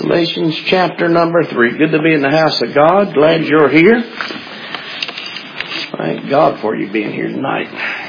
Galatians chapter number 3. Good to be in the house of God. Glad you're here. Thank God for you being here tonight.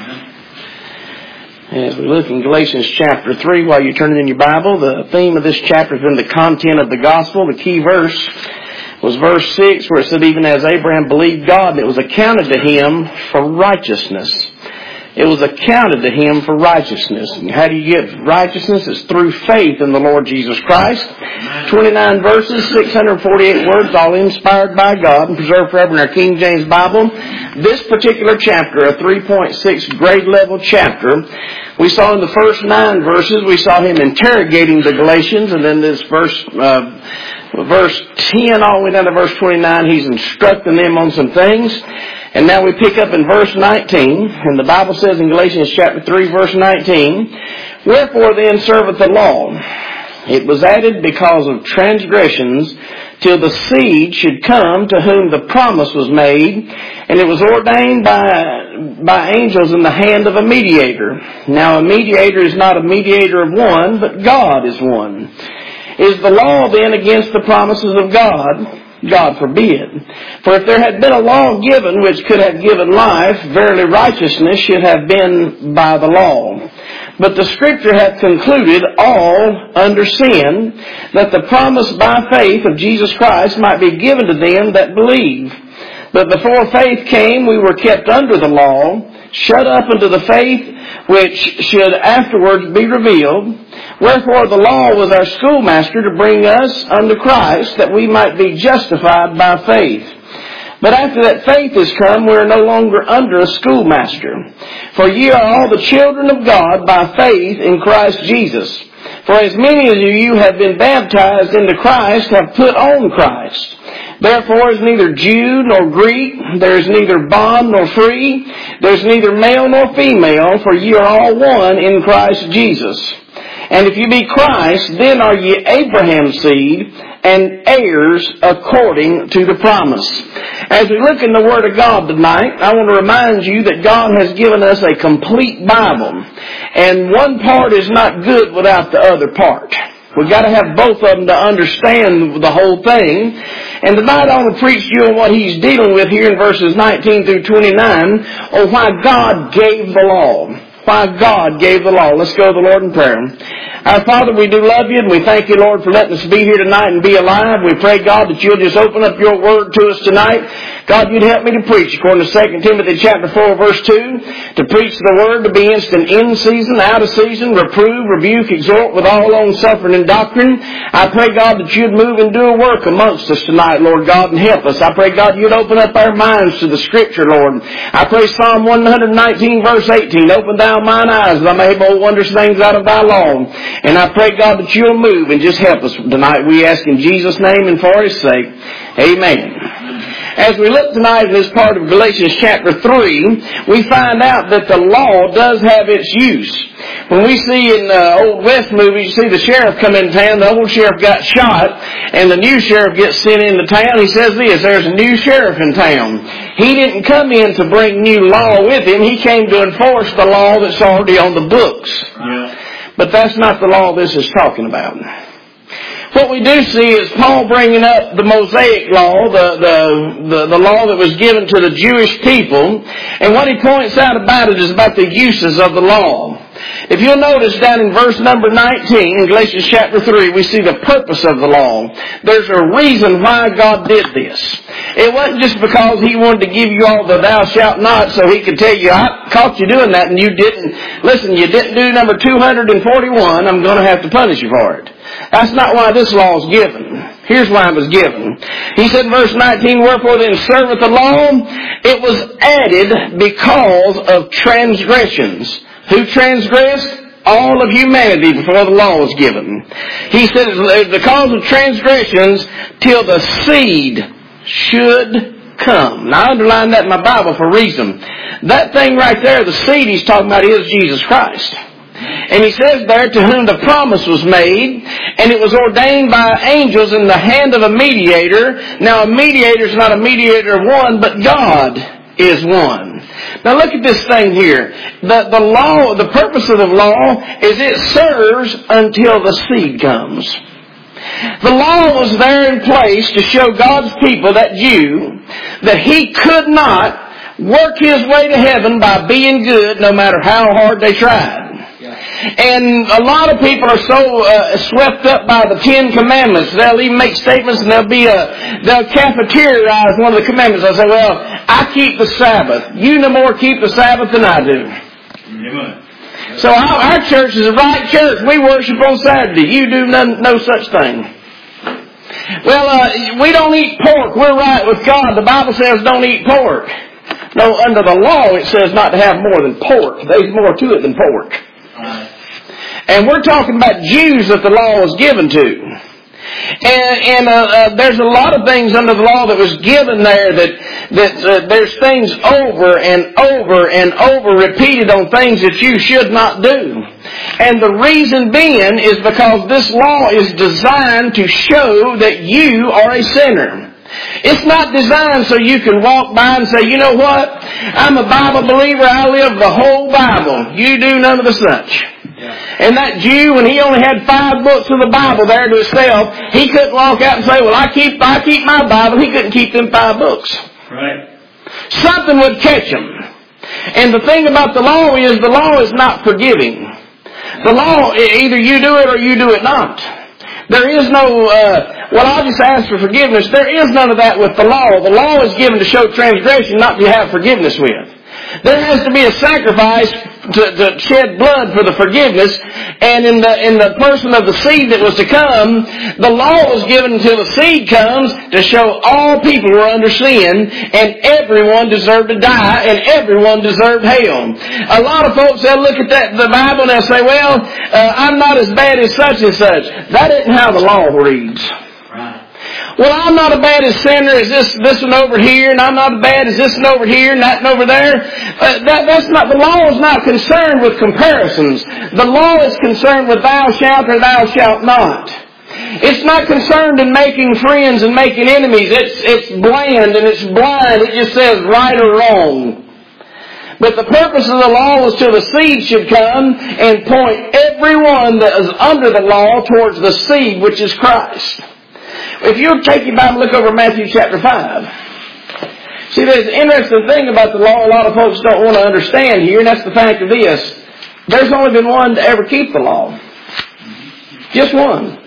As we look in Galatians chapter 3, while you're turning in your Bible, the theme of this chapter has been the content of the gospel. The key verse was verse 6, where it said, even as Abraham believed God, it was accounted to him for righteousness. It was accounted to him for righteousness. And how do you get righteousness? It's through faith in the Lord Jesus Christ. 29 verses, 648 words, all inspired by God and preserved forever in our King James Bible. This particular chapter, a 3.6 grade level chapter, we saw in the first 9 verses, we saw him interrogating the Galatians, and then this verse 10 all the way down to verse 29, he's instructing them on some things. And now we pick up in verse 19, and the Bible says in Galatians chapter 3, verse 19, wherefore then serveth the law? It was added because of transgressions, till the seed should come to whom the promise was made, and it was ordained by angels in the hand of a mediator. Now a mediator is not a mediator of one, but God is one. Is the law then against the promises of God? God forbid. For if there had been a law given which could have given life, verily righteousness should have been by the law. But the Scripture hath concluded all under sin, that the promise by faith of Jesus Christ might be given to them that believe. But before faith came, we were kept under the law, shut up unto the faith which should afterwards be revealed. Wherefore the law was our schoolmaster to bring us unto Christ, that we might be justified by faith. But after that faith is come, we are no longer under a schoolmaster. For ye are all the children of God by faith in Christ Jesus. For as many as you have been baptized into Christ have put on Christ. Therefore is neither Jew nor Greek, there is neither bond nor free, there is neither male nor female, for ye are all one in Christ Jesus. And if you be Christ, then are ye Abraham's seed, and heirs according to the promise. As we look in the Word of God tonight, I want to remind you that God has given us a complete Bible. And one part is not good without the other part. We've got to have both of them to understand the whole thing. And tonight I want to preach to you on what he's dealing with here in verses 19 through 29, on why God gave the law. Why God gave the law. Let's go to the Lord in prayer. Our Father, we do love you, and we thank you, Lord, for letting us be here tonight and be alive. We pray, God, that you'll just open up your word to us tonight. God, you'd help me to preach, according to 2 Timothy chapter 4, verse 2, to preach the word, to be instant in season, out of season, reprove, rebuke, exhort with all long suffering and doctrine. I pray, God, that you'd move and do a work amongst us tonight, Lord God, and help us. I pray, God, you'd open up our minds to the Scripture, Lord. I pray Psalm 119, verse 18, open thou mine eyes, that I may behold wondrous things out of thy law. And I pray, God, that you'll move and just help us tonight. We ask in Jesus' name and for his sake. Amen. As we look tonight in this part of Galatians chapter 3, we find out that the law does have its use. When we see in Old West movies, you see the sheriff come into town, the old sheriff got shot, and the new sheriff gets sent into town. He says this, there's a new sheriff in town. He didn't come in to bring new law with him. He came to enforce the law that's already on the books. Yeah. But that's not the law this is talking about. What we do see is Paul bringing up the Mosaic law, the law that was given to the Jewish people. And what he points out about it is about the uses of the law. If you'll notice down in verse number 19 in Galatians chapter 3, we see the purpose of the law. There's a reason why God did this. It wasn't just because he wanted to give you all the thou shalt not so he could tell you, I caught you doing that and you didn't. Listen, you didn't do number 241, I'm going to have to punish you for it. That's not why this law is given. Here's why it was given. He said in verse 19, wherefore then serveth the law? It was added because of transgressions. Who transgressed? All of humanity before the law was given. He said because of transgressions till the seed should come. Now I underline that in my Bible for a reason. That thing right there, the seed he's talking about is Jesus Christ. And he says there, to whom the promise was made, and it was ordained by angels in the hand of a mediator. Now a mediator is not a mediator of one, but God is one. Now look at this thing here. The law, the purpose of the law is it serves until the seed comes. The law was there in place to show God's people, that Jew, that he could not work his way to heaven by being good no matter how hard they tried. And a lot of people are so swept up by the 10 Commandments. They'll even make statements and they'll cafeteriaize one of the commandments. They'll say, well, I keep the Sabbath. You no more keep the Sabbath than I do. Amen. So our church is the right church. We worship on Saturday. You do no such thing. Well, we don't eat pork. We're right with God. The Bible says don't eat pork. No, under the law it says not to have more than pork. There's more to it than pork. And we're talking about Jews that the law was given to. And there's a lot of things under the law that was given there that there's things over and over and over repeated on things that you should not do. And the reason being is because this law is designed to show that you are a sinner. It's not designed so you can walk by and say, you know what? I'm a Bible believer. I live the whole Bible. You do none of the such. And that Jew, when he only had 5 books of the Bible there to himself, he couldn't walk out and say, well, I keep my Bible. He couldn't keep them 5 books. Right. Something would catch him. And the thing about the law is not forgiving. The law, either you do it or you do it not. There is no, well, I'll just ask for forgiveness. There is none of that with the law. The law is given to show transgression, not to have forgiveness with. There has to be a sacrifice to shed blood for the forgiveness. And in the person of the seed that was to come, the law was given until the seed comes to show all people were under sin, and everyone deserved to die, and everyone deserved hell. A lot of folks, they'll look at the Bible and they'll say, well, I'm not as bad as such and such. That isn't how the law reads. Right. Well, I'm not as bad as sinner as this one over here, and I'm not as bad as this one over here and that one over there. That's not, the law is not concerned with comparisons. The law is concerned with thou shalt or thou shalt not. It's not concerned in making friends and making enemies. It's bland and it's blind. It just says right or wrong. But the purpose of the law was till the seed should come and point everyone that is under the law towards the seed, which is Christ. If you'll take your Bible and look over Matthew chapter 5. See, there's an interesting thing about the law a lot of folks don't want to understand here, and that's the fact of this. There's only been one to ever keep the law. Just one.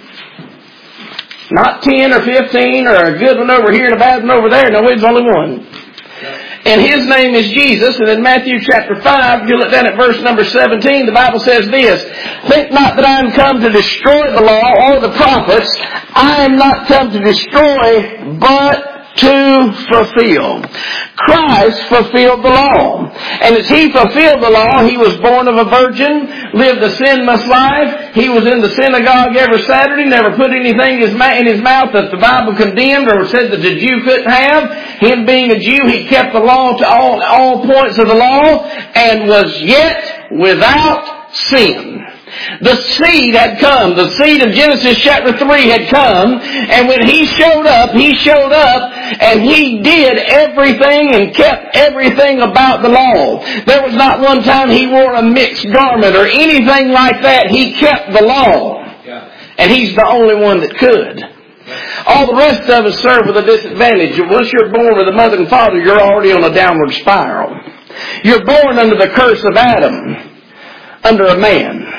Not 10 or 15 or a good one over here and a bad one over there. No, there's only one. And His name is Jesus. And in Matthew chapter 5, if you look down at verse number 17, the Bible says this, think not that I am come to destroy the law or the prophets. I am not come to destroy, but to fulfill. Christ fulfilled the law. And as He fulfilled the law, He was born of a virgin, lived a sinless life. He was in the synagogue every Saturday, never put anything in His mouth that the Bible condemned or said that the Jew couldn't have. Him being a Jew, He kept the law to all points of the law and was yet without sin. The seed had come. The seed of Genesis chapter 3 had come. And when He showed up and He did everything and kept everything about the law. There was not one time He wore a mixed garment or anything like that. He kept the law. And He's the only one that could. All the rest of us serve with a disadvantage. Once you're born with a mother and father, you're already on a downward spiral. You're born under the curse of Adam, under a man.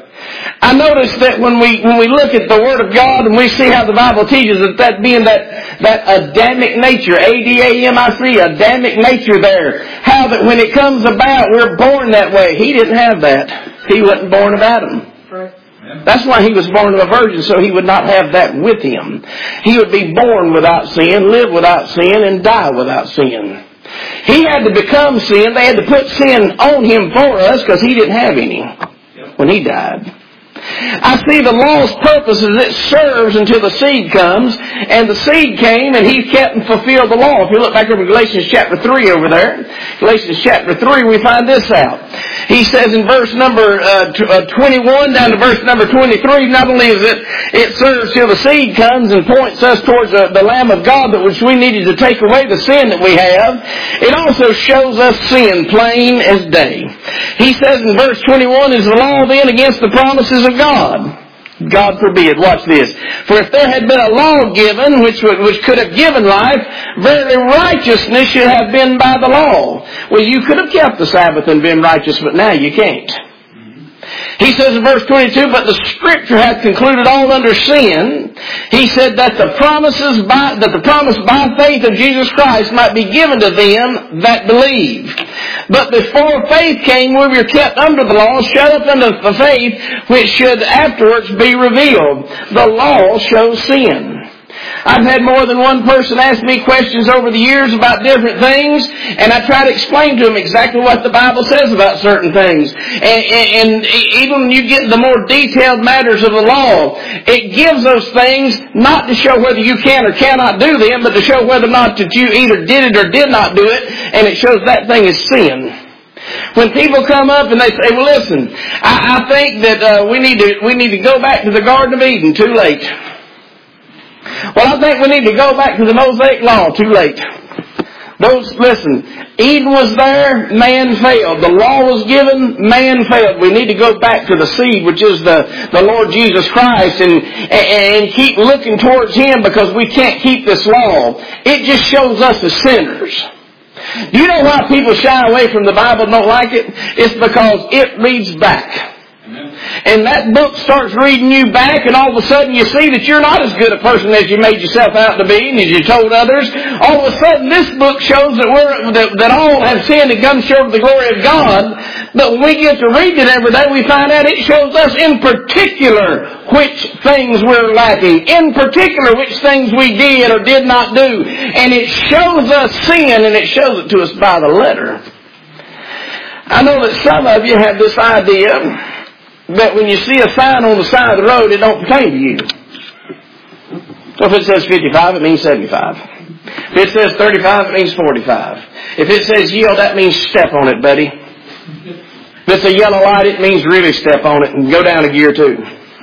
I notice that when we look at the Word of God and we see how the Bible teaches that being that Adamic nature, A-D-A-M-I-C, Adamic nature there, how that when it comes about, we're born that way. He didn't have that. He wasn't born of Adam. Right. That's why He was born of a virgin, so He would not have that with Him. He would be born without sin, live without sin, and die without sin. He had to become sin. They had to put sin on Him for us because He didn't have any when He died. I see the law's purpose is it serves until the seed comes, and the seed came and He kept and fulfilled the law. If you look back over Galatians chapter 3 over there, Galatians chapter 3, we find this out. He says in verse number 21 down to verse number 23, not only is it serves till the seed comes and points us towards the Lamb of God, that which we needed to take away the sin that we have, it also shows us sin plain as day. He says in verse 21, is the law then against the promises of God? God forbid. Watch this. For if there had been a law given which could have given life, verily righteousness should have been by the law. Well, you could have kept the Sabbath and been righteous, but now you can't. He says in verse 22, but the Scripture hath concluded all under sin. He said that the promise by faith of Jesus Christ might be given to them that believe. But before faith came, we were kept under the law, shut up under the faith, which should afterwards be revealed. The law shows sin. I've had more than one person ask me questions over the years about different things, and I try to explain to them exactly what the Bible says about certain things. And even when you get the more detailed matters of the law, it gives those things not to show whether you can or cannot do them, but to show whether or not that you either did it or did not do it, and it shows that thing is sin. When people come up and they say, well, listen, I think that we need to go back to the Garden of Eden. Too late. Well, I think we need to go back to the Mosaic Law. Too late. Listen, Eden was there, man failed. The law was given, man failed. We need to go back to the seed, which is the Lord Jesus Christ, and keep looking towards Him, because we can't keep this law. It just shows us as sinners. Do you know why people shy away from the Bible and don't like it? It's because it reads back. And that book starts reading you back, and all of a sudden you see that you're not as good a person as you made yourself out to be, and as you told others. All of a sudden this book shows that all have sinned and come short of the glory of God. But when we get to read it every day, we find out it shows us in particular which things we're lacking, in particular which things we did or did not do. And it shows us sin, and it shows it to us by the letter. I know that some of you have this idea that when you see a sign on the side of the road, it don't pertain to you. So if it says 55, it means 75. If it says 35, it means 45. If it says yield, that means step on it, buddy. If it's a yellow light, it means really step on it and go down a gear too.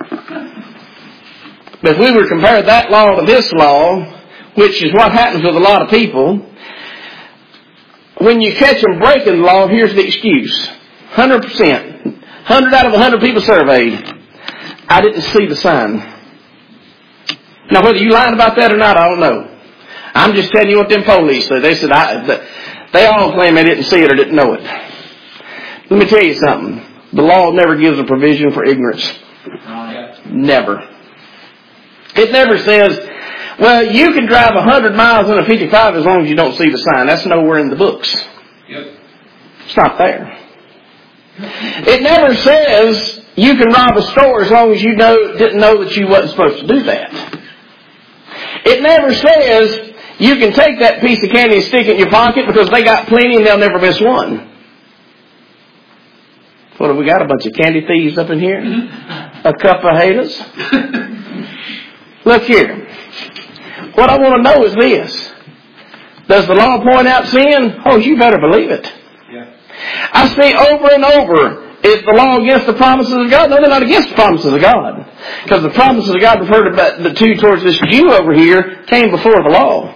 But if we were to compare that law to this law, which is what happens with a lot of people, when you catch them breaking the law, here's the excuse. 100%. 100 out of 100 people surveyed. I didn't see the sign. Now, whether you lied about that or not, I don't know. I'm just telling you what them police said. They said they all claim they didn't see it or didn't know it. Let me tell you something. The law never gives a provision for ignorance. Never. It never says, well, you can drive 100 miles in a 55 as long as you don't see the sign. That's nowhere in the books. Yep. It's not there. It never says you can rob a store as long as you didn't know that you wasn't supposed to do that. It never says you can take that piece of candy and stick it in your pocket because they got plenty and they'll never miss one. What have we got? A bunch of candy thieves up in here? A couple of haters? Look here. What I want to know is this. Does the law point out sin? Oh, you better believe it. I say over and over, is the law against the promises of God? No, they're not against the promises of God. Because the promises of God referred to the two towards this Jew over here came before the law.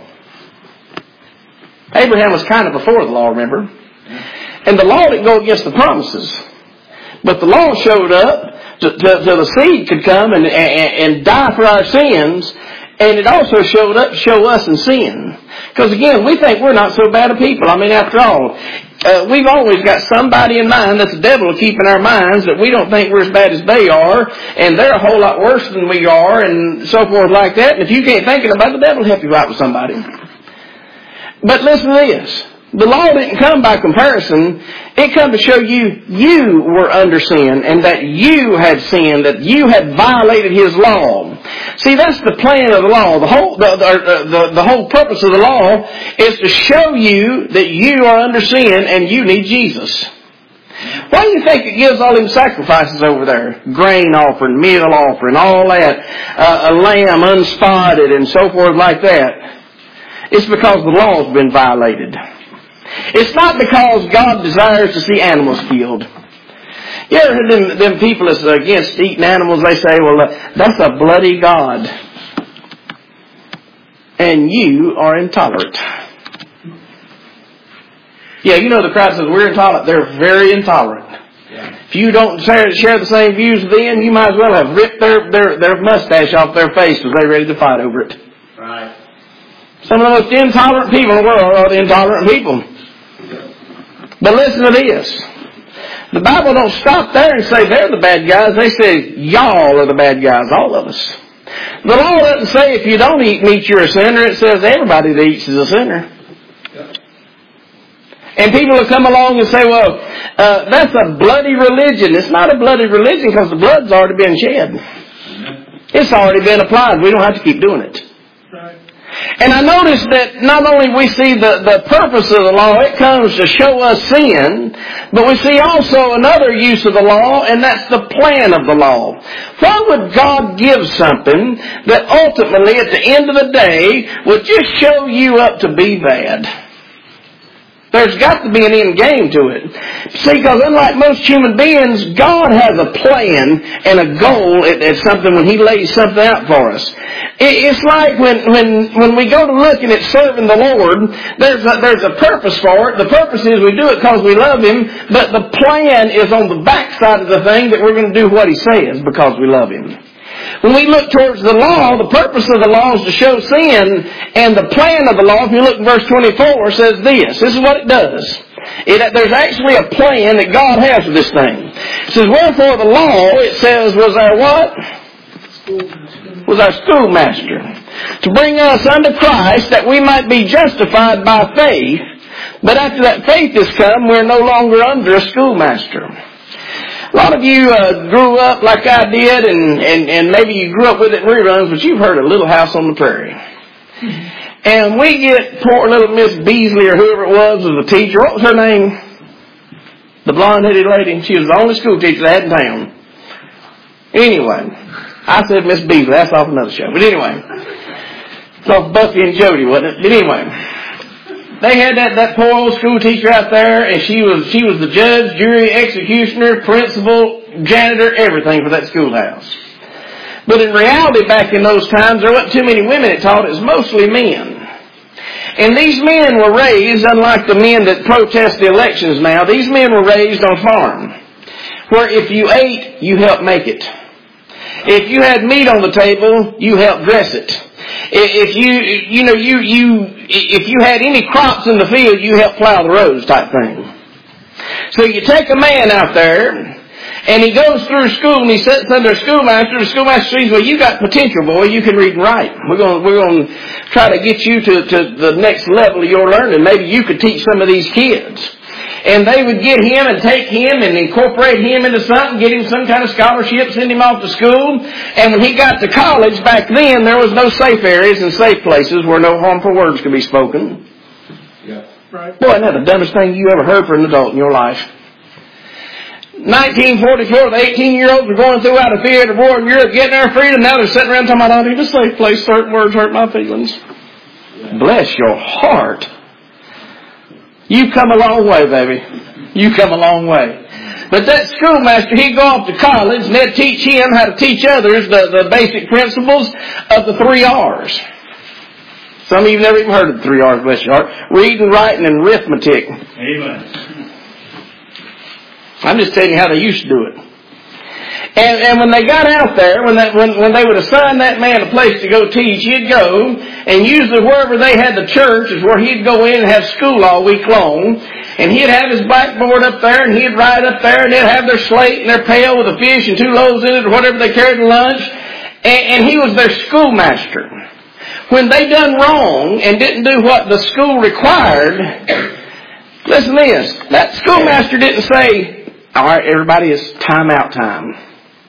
Abraham was kind of before the law, remember? And the law didn't go against the promises. But the law showed up till the seed could come and die for our sins. And it also showed up to show us in sin. Because again, we think we're not so bad a people. I mean, after all, we've always got somebody in mind that's the devil to keep in our minds that we don't think we're as bad as they are, and they're a whole lot worse than we are, and so forth like that. And if you can't think of it, the devil will help you out with somebody. But listen to this. The law didn't come by comparison. It come to show you were under sin, and that you had sinned, that you had violated His law. See, that's the plan of the law. The whole purpose of the law is to show you that you are under sin and you need Jesus. Why do you think it gives all them sacrifices over there? Grain offering, meal offering, all that, a lamb unspotted and so forth like that. It's because the law's been violated. It's not because God desires to see animals killed. You ever heard them people that's against eating animals, they say, well, that's a bloody God. And you are intolerant. Yeah, you know the crowd says we're intolerant. They're very intolerant. Yeah. If you don't share the same views with them, you might as well have ripped their mustache off their face because they're ready to fight over it. Right. Some of the most intolerant people in the world are the intolerant people. But listen to this. The Bible don't stop there and say they're the bad guys. They say y'all are the bad guys, all of us. The law doesn't say if you don't eat meat you're a sinner. It says everybody that eats is a sinner. And people will come along and say, well, that's a bloody religion. It's not a bloody religion because the blood's already been shed. It's already been applied. We don't have to keep doing it. And I notice that not only we see the purpose of the law, it comes to show us sin, but we see also another use of the law, and that's the plan of the law. Why would God give something that ultimately at the end of the day would just show you up to be bad? There's got to be an end game to it. See, because unlike most human beings, God has a plan and a goal at something when He lays something out for us. It's like when we go to looking at serving the Lord, there's a purpose for it. The purpose is we do it because we love Him, but the plan is on the backside of the thing that we're going to do what He says because we love Him. When we look towards the law, the purpose of the law is to show sin, and the plan of the law, if you look in verse 24, says this. This is what it does. There's actually a plan that God has for this thing. It says, wherefore the law, it says, was our what? Was our schoolmaster. To bring us unto Christ, that we might be justified by faith. But after that faith has come, we're no longer under a schoolmaster. A lot of you grew up like I did, and maybe you grew up with it in reruns, but you've heard of Little House on the Prairie. And we get poor little Miss Beasley or whoever it was the teacher. What was her name? The blonde-headed lady. She was the only school teacher they had in town. Anyway, I said Miss Beasley. That's off another show. But anyway, it's off Buffy and Jody, wasn't it? But anyway. They had that poor old school teacher out there, and she was the judge, jury, executioner, principal, janitor, everything for that schoolhouse. But in reality, back in those times, there wasn't too many women that taught. It was mostly men. And these men were raised, unlike the men that protest the elections now, these men were raised on a farm, where if you ate, you helped make it. If you had meat on the table, you helped dress it. If if you had any crops in the field, you helped plow the roads type thing. So you take a man out there, and he goes through school, and he sits under a schoolmaster. The schoolmaster says, well, you got potential, boy. You can read and write. We're going to try to get you to the next level of your learning. Maybe you could teach some of these kids. And they would get him and take him and incorporate him into something, get him some kind of scholarship, send him off to school. And when he got to college, back then, there was no safe areas and safe places where no harmful words could be spoken. Yeah. Right. Boy, isn't that the dumbest thing you ever heard for an adult in your life? 1944, the 18-year-olds were going throughout a theater of war in Europe, getting their freedom. Now they're sitting around talking about, I need a safe place, certain words hurt my feelings. Yeah. Bless your heart. You've come a long way, baby. You've come a long way. But that schoolmaster, he'd go off to college, and they'd teach him how to teach others the basic principles of the 3 R's. Some of you have never even heard of the 3 R's, bless your heart. Reading, writing, and arithmetic. Amen. I'm just telling you how they used to do it. And when they got out there, when they would assign that man a place to go teach, he'd go, and usually wherever they had the church is where he'd go in and have school all week long. And he'd have his blackboard up there, and he'd write up there, and they'd have their slate and their pail with a fish and 2 loaves in it or whatever they carried to lunch. And he was their schoolmaster. When they done wrong and didn't do what the school required, listen to this, that schoolmaster didn't say, all right, everybody, it's time out time.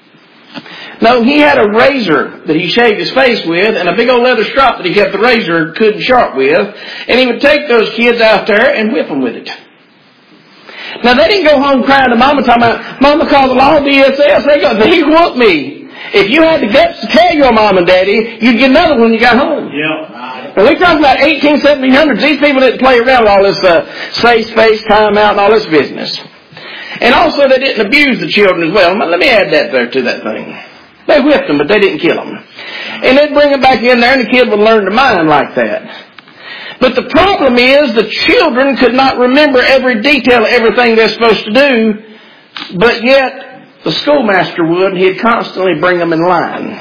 No, he had a razor that he shaved his face with and a big old leather strap that he kept the razor good and sharp with. And he would take those kids out there and whip them with it. Now, they didn't go home crying to Mama talking about, Mama called the law DSS. He whooped me. If you had the guts to tell your mom and daddy, you'd get another when you got home. Yeah. And we talk about 1700s. These people didn't play around with all this safe space, time out, and all this business. And also, they didn't abuse the children as well. Let me add that there to that thing. They whipped them, but they didn't kill them. And they'd bring them back in there, and the kid would learn to mind like that. But the problem is the children could not remember every detail of everything they're supposed to do But yet, the schoolmaster would, he'd constantly bring them in line.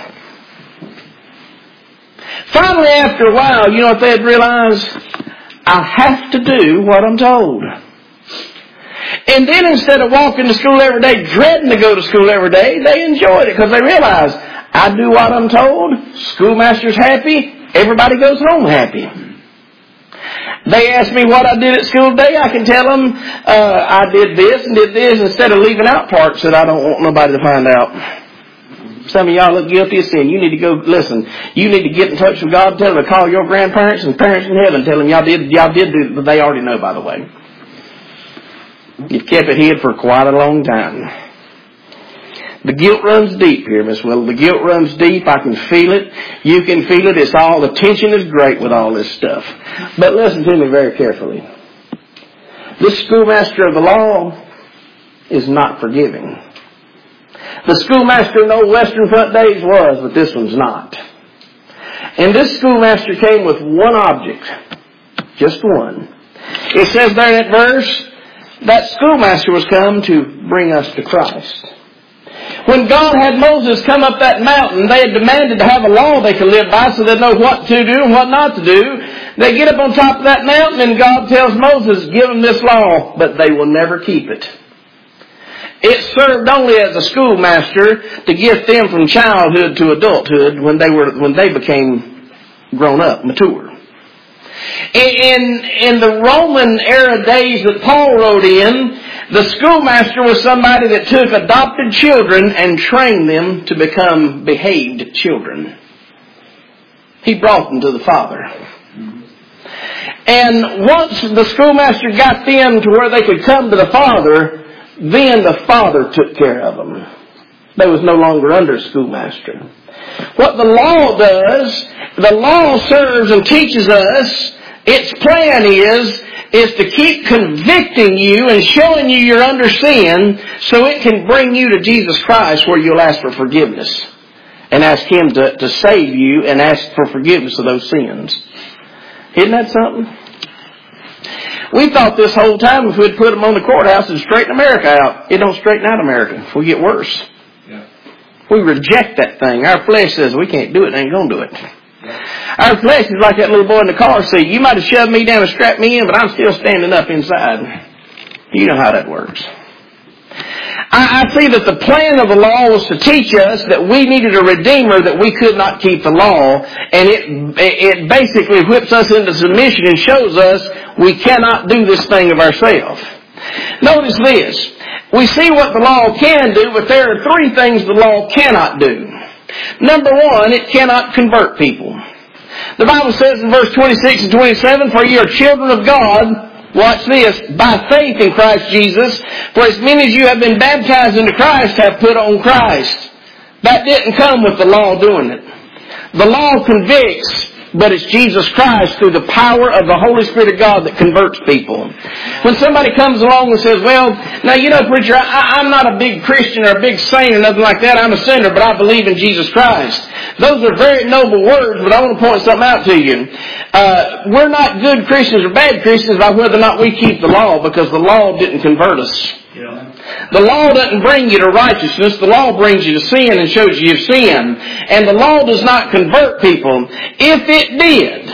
Finally, after a while, you know what they'd realize? I have to do what I'm told. And then instead of walking to school every day, dreading to go to school every day, they enjoyed it because they realized, I do what I'm told, schoolmaster's happy, everybody goes home happy. They ask me what I did at school today, I can tell them I did this and did this instead of leaving out parts that I don't want nobody to find out. Some of y'all look guilty of sin. You need to go, listen, you need to get in touch with God, tell them to call your grandparents and parents in heaven, tell them y'all did do, but they already know, by the way. You've kept it hid for quite a long time. The guilt runs deep here, Miss Willow. The guilt runs deep. I can feel it. You can feel it. It's all, the tension is great with all this stuff. But listen to me very carefully. This schoolmaster of the law is not forgiving. The schoolmaster in old Western Front days was, but this one's not. And this schoolmaster came with one object. Just one. It says there in that verse, that schoolmaster was come to bring us to Christ. When God had Moses come up that mountain, they had demanded to have a law they could live by so they'd know what to do and what not to do. They get up on top of that mountain and God tells Moses, give them this law, but they will never keep it. It served only as a schoolmaster to get them from childhood to adulthood when they became grown up, mature. In the Roman era days that Paul wrote in, the schoolmaster was somebody that took adopted children and trained them to become behaved children. He brought them to the Father. And once the schoolmaster got them to where they could come to the Father, then the Father took care of them. They was no longer under schoolmaster. What the law does, the law serves and teaches us, its plan is to keep convicting you and showing you you're under sin so it can bring you to Jesus Christ where you'll ask for forgiveness and ask Him to save you and ask for forgiveness of those sins. Isn't that something? We thought this whole time if we'd put them on the courthouse it'd straighten America out. It don't straighten out America. We get worse. Yeah. We reject that thing. Our flesh says we can't do it, ain't going to do it. Our flesh is like that little boy in the car seat. You might have shoved me down and strapped me in, but I'm still standing up inside. You know how that works. I see that the plan of the law was to teach us that we needed a Redeemer, that we could not keep the law, and it basically whips us into submission and shows us we cannot do this thing of ourselves. Notice this. We see what the law can do, but there are three things the law cannot do. Number one, it cannot convert people. The Bible says in verse 26 and 27, for ye are children of God, watch this, by faith in Christ Jesus, for as many as you have been baptized into Christ have put on Christ. That didn't come with the law doing it. The law convicts, but it's Jesus Christ through the power of the Holy Spirit of God that converts people. When somebody comes along and says, well, now you know, preacher, I'm not a big Christian or a big saint or nothing like that. I'm a sinner, but I believe in Jesus Christ. Those are very noble words, but I want to point something out to you. We're not good Christians or bad Christians by whether or not we keep the law, because the law didn't convert us. Yeah. The law doesn't bring you to righteousness. The law brings you to sin and shows you your sin. And the law does not convert people. If it did,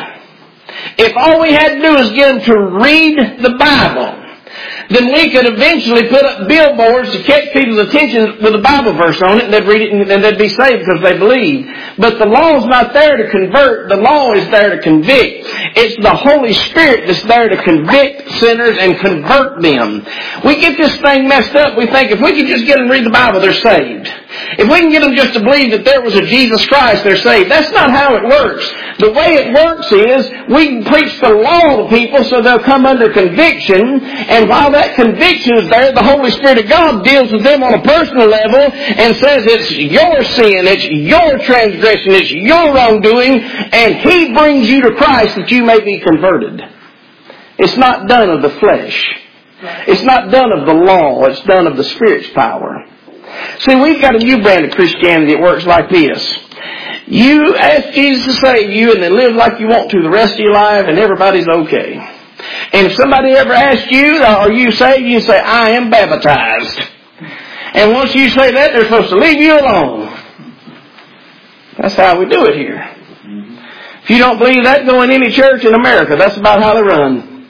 if all we had to do was get them to read the Bible, then we could eventually put up billboards to catch people's attention with a Bible verse on it, and they'd read it and they'd be saved because they believe. But the law is not there to convert. The law is there to convict. It's the Holy Spirit that's there to convict sinners and convert them. We get this thing messed up. We think if we can just get them to read the Bible, they're saved. If we can get them just to believe that there was a Jesus Christ, they're saved. That's not how it works. The way it works is we preach the law to people so they'll come under conviction, and while that conviction is there, the Holy Spirit of God deals with them on a personal level and says it's your sin, it's your transgression, it's your wrongdoing, and He brings you to Christ that you may be converted. It's not done of the flesh. It's not done of the law. It's done of the Spirit's power. See, we've got a new brand of Christianity that works like this. You ask Jesus to save you and then live like you want to the rest of your life and everybody's okay. And if somebody ever asks you, are you saved? You say, I am baptized. And once you say that, they're supposed to leave you alone. That's how we do it here. If you don't believe that, go in any church in America. That's about how they run.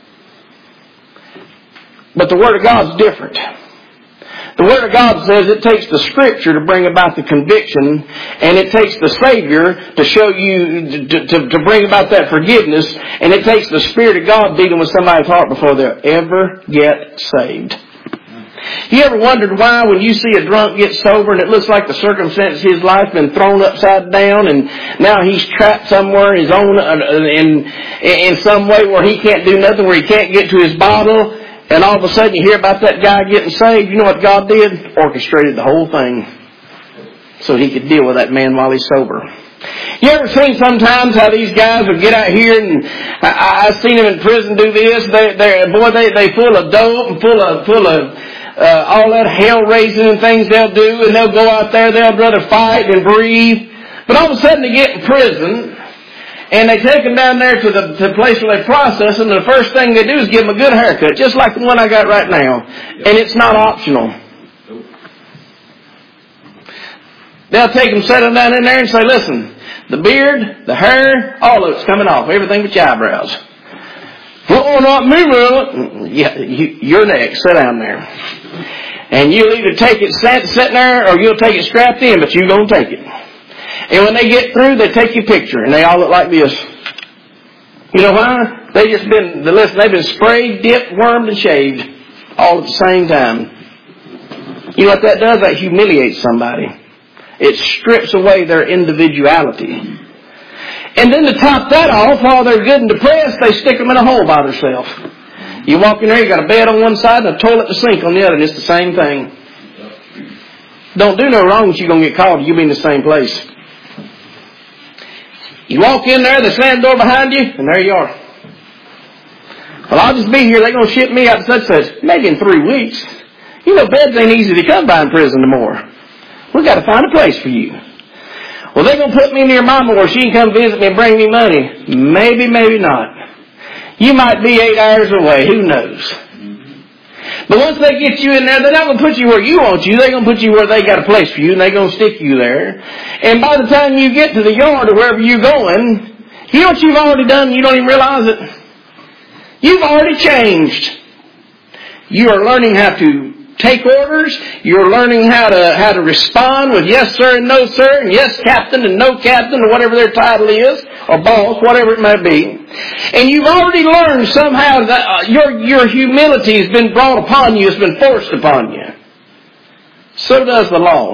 But the Word of God's different. The Word of God says it takes the Scripture to bring about the conviction, and it takes the Savior to show you, to bring about that forgiveness, and it takes the Spirit of God dealing with somebody's heart before they'll ever get saved. You ever wondered why when you see a drunk get sober and it looks like the circumstances of his life have been thrown upside down and now he's trapped somewhere in his own, in some way where he can't do nothing, where he can't get to his bottle, and all of a sudden you hear about that guy getting saved? You know what God did? Orchestrated the whole thing so he could deal with that man while he's sober. You ever seen sometimes how these guys will get out here, and I've seen them in prison do this. They full of dope and full of all that hell raising and things they'll do, and they'll go out there, they'll rather fight than breathe. But all of a sudden they get in prison, and they take them down there to the place where they process them, and the first thing they do is give them a good haircut, just like the one I got right now. And it's not optional. They'll take them, set them down in there and say, listen, the beard, the hair, all of it's coming off, everything but your eyebrows. Oh, not me, yeah, you're next. Sit down there. And you'll either take it sitting there or you'll take it strapped in, but you're going to take it. And when they get through, they take your picture, and they all look like this. You know why? They've been sprayed, dipped, wormed, and shaved all at the same time. You know what that does? That humiliates somebody. It strips away their individuality. And then to top that off, while they're good and depressed, they stick them in a hole by themselves. You walk in there, you got a bed on one side and a toilet and a sink on the other, and it's the same thing. Don't do no wrong, but you're going to get called. You'll be in the same place. You walk in there, they slam the door behind you, and there you are. Well, I'll just be here. They're going to ship me out to such. Maybe in 3 weeks. You know, beds ain't easy to come by in prison anymore. We've got to find a place for you. Well, they're going to put me near Mama where she can come visit me and bring me money. Maybe, maybe not. You might be 8 hours away. Who knows? But once they get you in there, they're not going to put you where you want you. They're going to put you where they got a place for you, and they're going to stick you there. And by the time you get to the yard or wherever you're going, you know what you've already done? You don't even realize it. You've already changed. You are learning how to take orders. You're learning how to respond with yes, sir, and no, sir, and yes, captain, and no, captain, or whatever their title is, or boss, whatever it may be. And you've already learned somehow that your humility has been brought upon you, has been forced upon you. So does the law.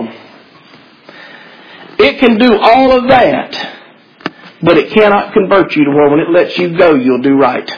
It can do all of that, but it cannot convert you to where when it lets you go, you'll do right.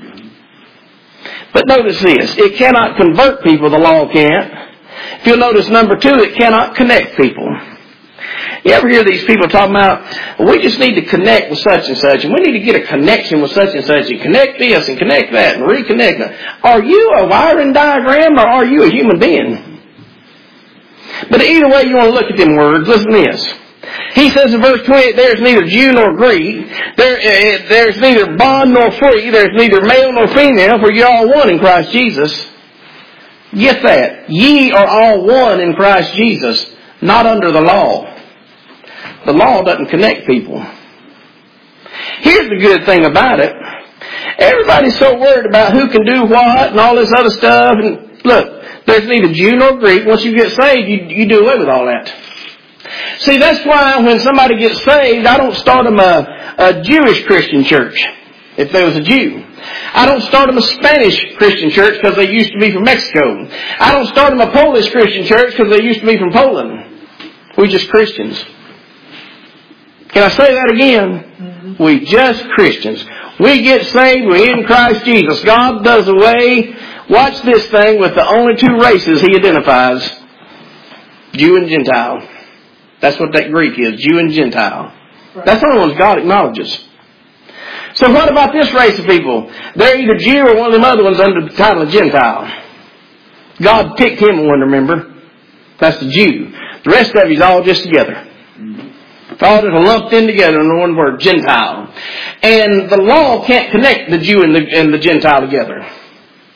But notice this, it cannot convert people, the law can't. If you'll notice number 2, it cannot connect people. You ever hear these people talking about, well, we just need to connect with such and such, and we need to get a connection with such and such, and connect this and connect that and reconnect that. Are you a wiring diagram or are you a human being? But either way you want to look at them words, listen to this. He says in verse 28, there's neither Jew nor Greek, there's neither bond nor free, there's neither male nor female, for you're all one in Christ Jesus. Get that. Ye are all one in Christ Jesus, not under the law. The law doesn't connect people. Here's the good thing about it. Everybody's so worried about who can do what and all this other stuff. And look, there's neither Jew nor Greek. Once you get saved, you do away with all that. See, that's why when somebody gets saved, I don't start them a Jewish Christian church, if there was a Jew. I don't start them a Spanish Christian church because they used to be from Mexico. I don't start them a Polish Christian church because they used to be from Poland. We're just Christians. Can I say that again? We just Christians. We get saved, we're in Christ Jesus. God does away, watch this thing, with the only 2 races He identifies. Jew and Gentile. That's what that Greek is, Jew and Gentile. That's the only ones God acknowledges. So what about this race of people? They're either Jew or one of them other ones under the title of Gentile. God picked him one, remember? That's the Jew. The rest of you's all just together. All just lumped in together in one word, Gentile. And the law can't connect the Jew and the Gentile together.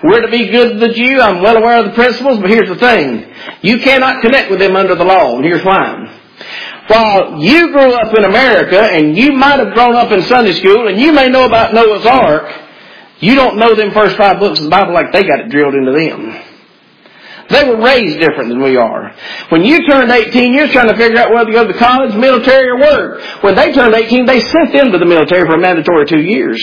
We're to be good to the Jew. I'm well aware of the principles, but here's the thing. You cannot connect with them under the law, and here's why. While you grew up in America, and you might have grown up in Sunday school, and you may know about Noah's Ark, you don't know them first 5 books of the Bible like they got it drilled into them. They were raised different than we are. When you turned 18, you're trying to figure out whether to go to college, military, or work. When they turned 18, they sent them to the military for a mandatory 2 years.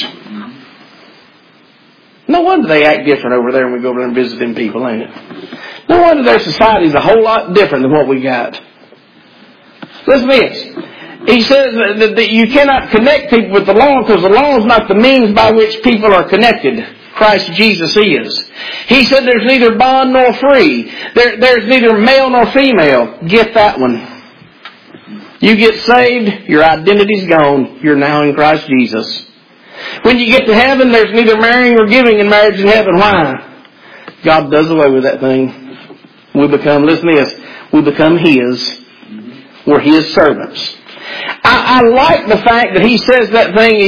No wonder they act different over there when we go over there and visit them people, ain't it? No wonder their society's a whole lot different than what we got. Listen to this. He says that you cannot connect people with the law because the law is not the means by which people are connected. Christ Jesus is. He said there's neither bond nor free. There's neither male nor female. Get that one. You get saved, your identity's gone. You're now in Christ Jesus. When you get to heaven, there's neither marrying or giving in marriage in heaven. Why? God does away with that thing. We become, listen to this, we become His. We're His servants. I like the fact that He says that thing.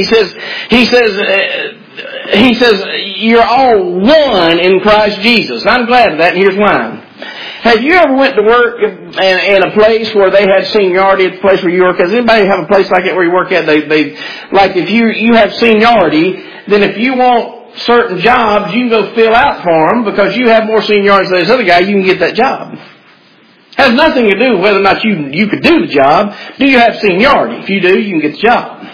He says, you're all one in Christ Jesus. I'm glad of that, and here's why. Have you ever went to work in a place where they had seniority at the place where you work? Does anybody have a place like that where you work at? They like if you have seniority, then if you want certain jobs, you can go fill out for them because you have more seniority than this other guy, you can get that job. Has nothing to do with whether or not you could do the job. Do you have seniority? If you do, you can get the job.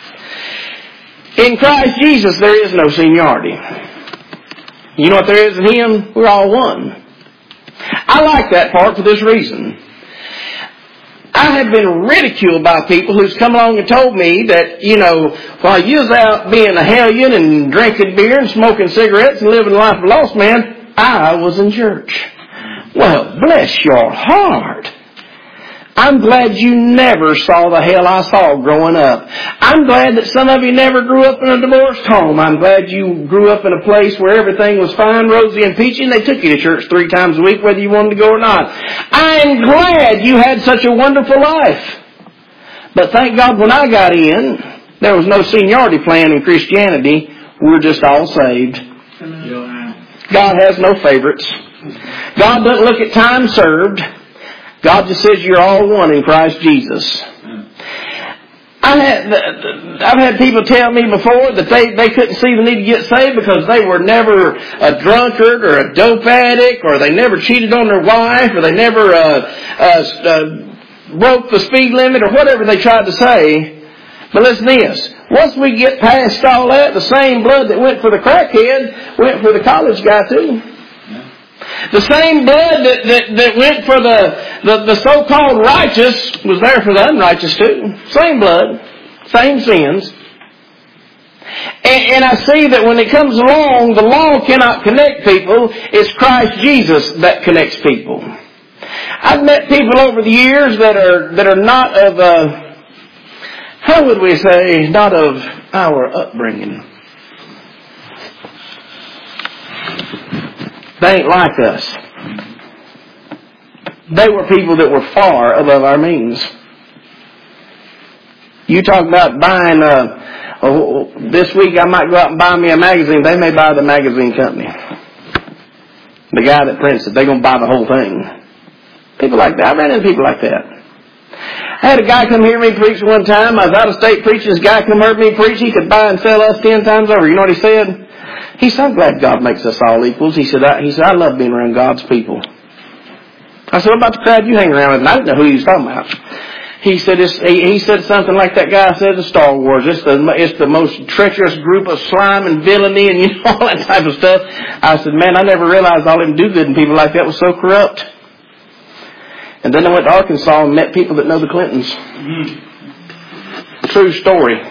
In Christ Jesus, there is no seniority. You know what there is in Him? We're all one. I like that part for this reason. I have been ridiculed by people who's come along and told me that, while you was out being a hellion and drinking beer and smoking cigarettes and living the life of a lost man, I was in church. Well, bless your heart. I'm glad you never saw the hell I saw growing up. I'm glad that some of you never grew up in a divorced home. I'm glad you grew up in a place where everything was fine, rosy, and peachy, and they took you to church 3 times a week whether you wanted to go or not. I'm glad you had such a wonderful life. But thank God when I got in, there was no seniority plan in Christianity. We're just all saved. God has no favorites. God doesn't look at time served. God just says you're all one in Christ Jesus. I've had people tell me before that they couldn't see the need to get saved because they were never a drunkard or a dope addict, or they never cheated on their wife, or they never broke the speed limit, or whatever they tried to say. But listen to this. Once we get past all that, the same blood that went for the crackhead went for the college guy too. The same blood that went for the so-called righteous was there for the unrighteous too. Same blood, same sins. And I see that when it comes along, the law cannot connect people. It's Christ Jesus that connects people. I've met people over the years that are not of, how would we say, not of our upbringing. They ain't like us. They were people that were far above our means. You talk about buying, this week I might go out and buy me a magazine. They may buy the magazine company. The guy that prints it, they're going to buy the whole thing. People like that. I ran into people like that. I had a guy come hear me preach one time. I was out of state preaching. This guy come heard me preach. He could buy and sell us 10 times over. You know what he said? He said, I'm glad God makes us all equals. He said, I love being around God's people. I said, what about the crowd you hang around with? And I didn't know who he was talking about. He said, he said something like that guy said in Star Wars. It's the most treacherous group of slime and villainy and all that type of stuff. I said, man, I never realized all them do-good people like that was so corrupt. And then I went to Arkansas and met people that know the Clintons. True story.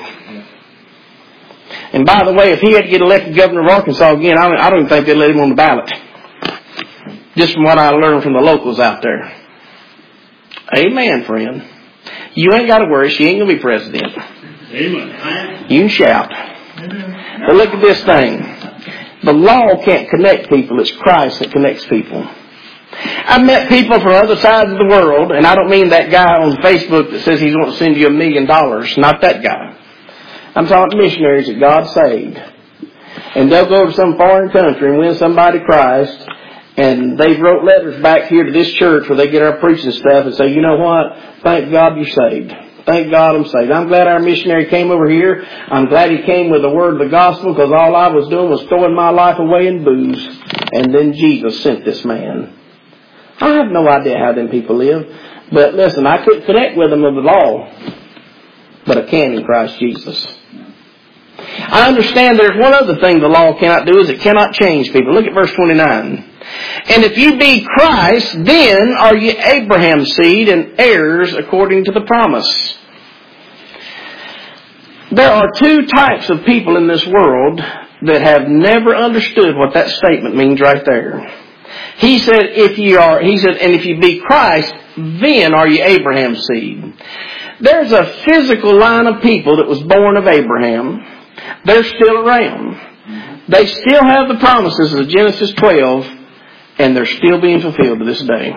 And by the way, if he had to get elected governor of Arkansas again, I don't even think they'd let him on the ballot. Just from what I learned from the locals out there. Amen, friend. You ain't got to worry. She ain't going to be president. Amen. You can shout. Amen. But look at this thing. The law can't connect people. It's Christ that connects people. I've met people from other sides of the world, and I don't mean that guy on Facebook that says he's going to send you $1 million. Not that guy. I'm talking missionaries that God saved. And they'll go to some foreign country and win somebody to Christ. And they wrote letters back here to this church where they get our preaching stuff and say, you know what? Thank God you're saved. Thank God I'm saved. I'm glad our missionary came over here. I'm glad he came with the word of the gospel, because all I was doing was throwing my life away in booze. And then Jesus sent this man. I have no idea how them people live. But listen, I couldn't connect with them of the law. But I can in Christ Jesus. I understand there's one other thing the law cannot do, is it cannot change people. Look at verse 29. And if you be Christ, then are ye Abraham's seed and heirs according to the promise. There are two types of people in this world that have never understood what that statement means right there. He said, and if you be Christ, then are ye Abraham's seed. There's a physical line of people that was born of Abraham. They're still around. They still have the promises of Genesis 12, and they're still being fulfilled to this day.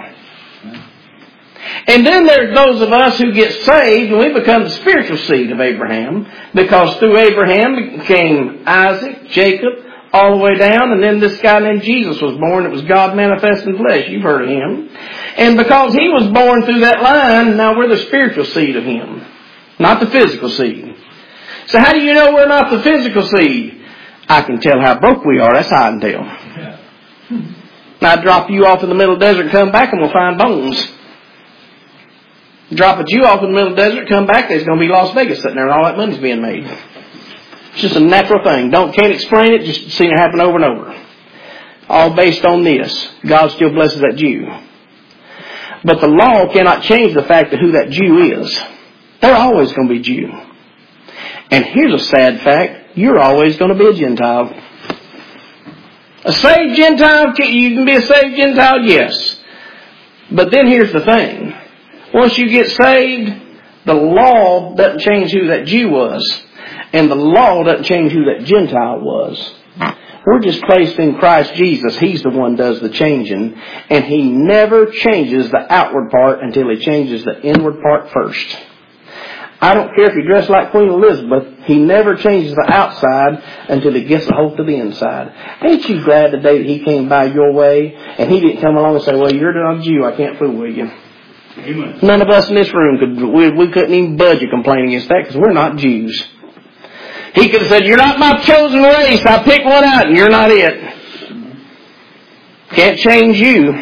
And then there's those of us who get saved, and we become the spiritual seed of Abraham, because through Abraham came Isaac, Jacob, all the way down, and then this guy named Jesus was born. It was God manifest in flesh. You've heard of him. And because he was born through that line, now we're the spiritual seed of him, not the physical seed. So how do you know we're not the physical seed? I can tell how broke we are. That's how I can tell. Now, I drop you off in the middle of the desert, come back, and we'll find bones. Drop a Jew off in the middle of the desert, come back, there's going to be Las Vegas sitting there, and all that money's being made. It's just a natural thing. Can't explain it, just seen it happen over and over. All based on this. God still blesses that Jew. But the law cannot change the fact of who that Jew is. They're always going to be Jew. And here's a sad fact. You're always going to be a Gentile. A saved Gentile, you can be a saved Gentile, yes. But then here's the thing. Once you get saved, the law doesn't change who that Jew was. And the law doesn't change who that Gentile was. We're just placed in Christ Jesus. He's the one does the changing. And He never changes the outward part until He changes the inward part first. I don't care if you dress like Queen Elizabeth. He never changes the outside until He gets a hold to the inside. Ain't you glad today that He came by your way and He didn't come along and say, well, you're not a Jew, I can't fool with you. Amen. None of us in this room we couldn't even budge a complaint against that, because we're not Jews. He could have said, you're not my chosen race. I picked one out and you're not it. Can't change you.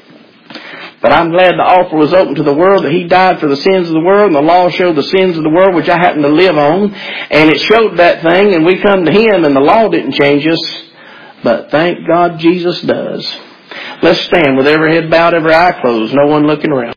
But I'm glad the offer was open to the world, that He died for the sins of the world, and the law showed the sins of the world, which I happen to live on. And it showed that thing, and we come to Him, and the law didn't change us. But thank God Jesus does. Let's stand with every head bowed, every eye closed, no one looking around.